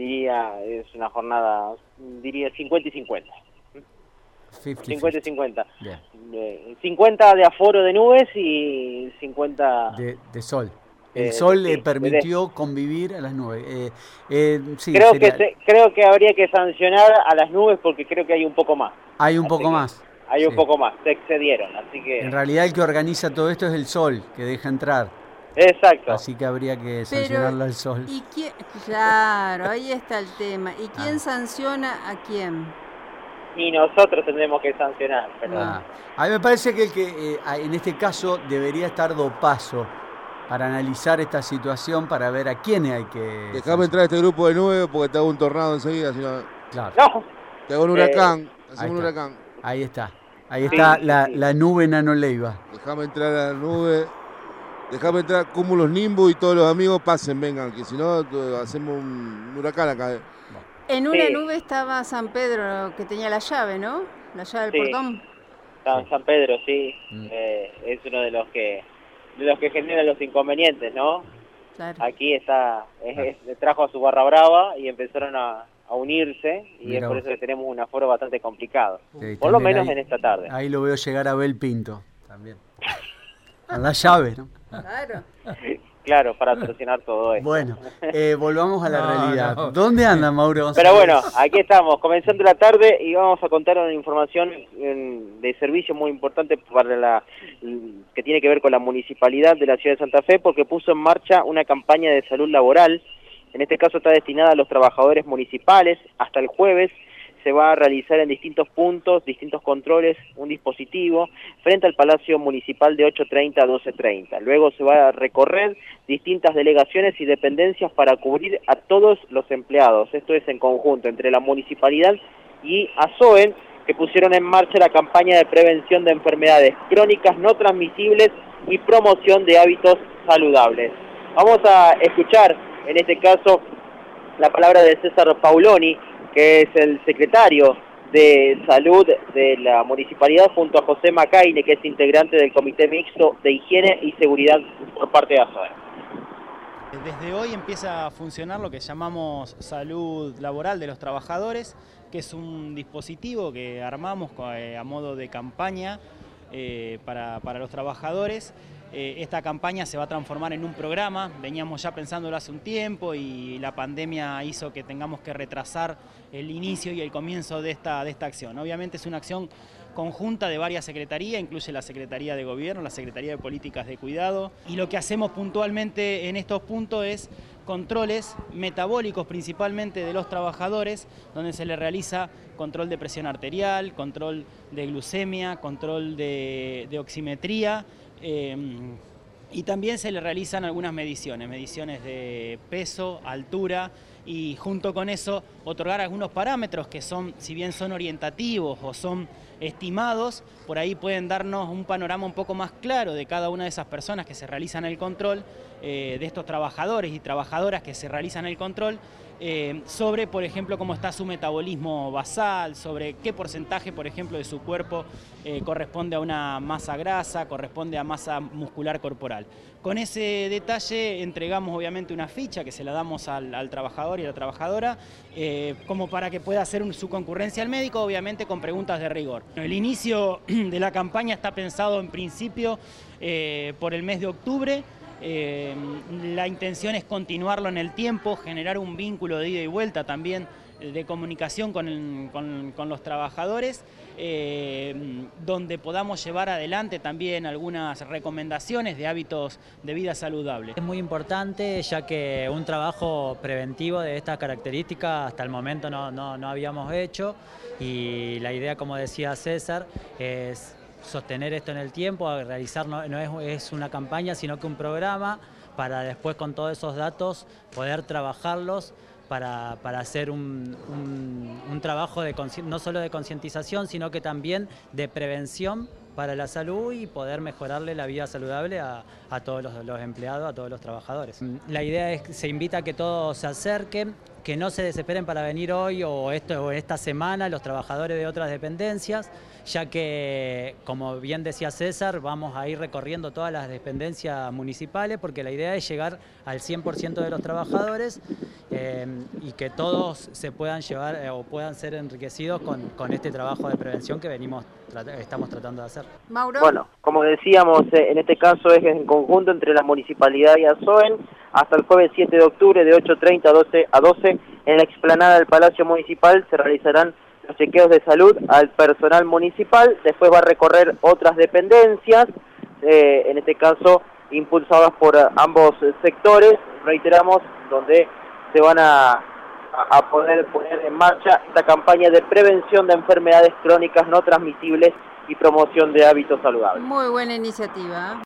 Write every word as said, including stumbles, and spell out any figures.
diría, es una jornada, diría cincuenta y cincuenta. cincuenta y cincuenta. Bien. Eh, cincuenta de aforo de nubes y cincuenta de, de sol. El eh, sol de, le sí, permitió de, convivir a las nubes. Eh, eh, sí, creo sería... que se, creo que habría que sancionar a las nubes porque creo que hay un poco más. Hay un Así poco que más. hay Sí. un poco más, se excedieron, así que... En realidad el que organiza todo esto es el sol, que deja entrar. Exacto. Así que habría que Pero, sancionarlo al sol. ¿y quién? Claro, ahí está el tema. ¿Y quién Ah. sanciona a quién? Y nosotros tendremos que sancionar, pero... Ah. A mí me parece que el que eh, en este caso debería estar dopazo para analizar esta situación, para ver a quiénes hay que... Dejame sancionar. entrar a este grupo de nubes porque te hago un tornado enseguida, si no... Claro. No. Te hago un huracán, eh, hacemos un huracán. Ahí está. Ahí Sí, está sí, la, sí. la nube Nano Leiva. Déjame entrar a la nube, déjame entrar Cúmulos Nimbus y todos los amigos pasen, vengan, que si no hacemos un huracán acá. Eh. En una Sí. nube estaba San Pedro, que tenía la llave, ¿no? La llave del Sí. portón. San, Sí. San Pedro, sí, Mm. eh, es uno de los que de los que generan los inconvenientes, ¿no? Claro. Aquí está, es, es, trajo a su barra brava y empezaron a, a unirse y Mirá es por vos. eso que tenemos un aforo bastante complicado, Sí, por lo también menos ahí, en esta tarde. Ahí lo veo llegar a Abel Pinto. También. Con la llave, ¿no? Claro. Claro, para solucionar todo esto. Bueno, eh, volvamos a la No, realidad. no. ¿Dónde anda Mauro? Pero bueno, aquí estamos, comenzando la tarde y vamos a contar una información en, de servicio muy importante para la que tiene que ver con la municipalidad de la ciudad de Santa Fe, porque puso en marcha una campaña de salud laboral. En este caso está destinada a los trabajadores municipales. Hasta el jueves se va a realizar en distintos puntos, distintos controles, un dispositivo frente al Palacio Municipal de ocho treinta a doce treinta. Luego se va a recorrer distintas delegaciones y dependencias para cubrir a todos los empleados. Esto es en conjunto entre la municipalidad y ASOEN, que pusieron en marcha la campaña de prevención de enfermedades crónicas no transmisibles y promoción de hábitos saludables. Vamos a escuchar en este caso la palabra de César Pauloni, que es el secretario de Salud de la Municipalidad, junto a José Macaine, que es integrante del Comité Mixto de Higiene y Seguridad por parte de ASOE. Desde hoy empieza a funcionar lo que llamamos salud laboral de los trabajadores, que es un dispositivo que armamos a modo de campaña eh, para, para los trabajadores. Eh, esta campaña se va a transformar en un programa, veníamos ya pensándolo hace un tiempo y la pandemia hizo que tengamos que retrasar el inicio y el comienzo de esta, de esta acción. Obviamente es una acción conjunta de varias secretarías, incluye la Secretaría de Gobierno, la Secretaría de Políticas de Cuidado, y lo que hacemos puntualmente en estos puntos es controles metabólicos principalmente de los trabajadores, donde se les realiza control de presión arterial, control de glucemia, control de, de oximetría, eh, y también se le realizan algunas mediciones, mediciones de peso, altura, y junto con eso otorgar algunos parámetros que son, si bien son orientativos o son estimados, por ahí pueden darnos un panorama un poco más claro de cada una de esas personas que se realizan el control, eh, de estos trabajadores y trabajadoras que se realizan el control, eh, sobre, por ejemplo, cómo está su metabolismo basal, sobre qué porcentaje, por ejemplo, de su cuerpo eh, corresponde a una masa grasa, corresponde a masa muscular corporal. Con ese detalle entregamos obviamente una ficha que se la damos al, al trabajador y a la trabajadora, eh, como para que pueda hacer un, su concurrencia al médico, obviamente con preguntas de rigor. El inicio de la campaña está pensado en principio eh, por el mes de octubre. Eh, la intención es continuarlo en el tiempo, generar un vínculo de ida y vuelta también de comunicación con, el, con, con los trabajadores, eh, donde podamos llevar adelante también algunas recomendaciones de hábitos de vida saludable. Es muy importante, ya que un trabajo preventivo de estas características hasta el momento no, no, no habíamos hecho, y la idea, como decía César, es sostener esto en el tiempo, realizar no, no es, es una campaña, sino que un programa para después, con todos esos datos, poder trabajarlos para, para hacer un, un, un trabajo de no solo de concientización, sino que también de prevención para la salud y poder mejorarle la vida saludable a, a todos los, los empleados, a todos los trabajadores. La idea es que se invita a que todos se acerquen, que no se desesperen para venir hoy o, esto, o esta semana los trabajadores de otras dependencias, ya que, como bien decía César, vamos a ir recorriendo todas las dependencias municipales porque la idea es llegar al cien por ciento de los trabajadores eh, y que todos se puedan llevar eh, o puedan ser enriquecidos con, con este trabajo de prevención que venimos estamos tratando de hacer. Mauro. Bueno, como decíamos, eh, en este caso es en conjunto entre la Municipalidad y ASOEN, hasta el jueves siete de octubre de ocho treinta a doce en la explanada del Palacio Municipal se realizarán los chequeos de salud al personal municipal, después va a recorrer otras dependencias, eh, en este caso impulsadas por uh, ambos sectores, reiteramos, donde se van a, a poder poner en marcha esta campaña de prevención de enfermedades crónicas no transmisibles y promoción de hábitos saludables. Muy buena iniciativa.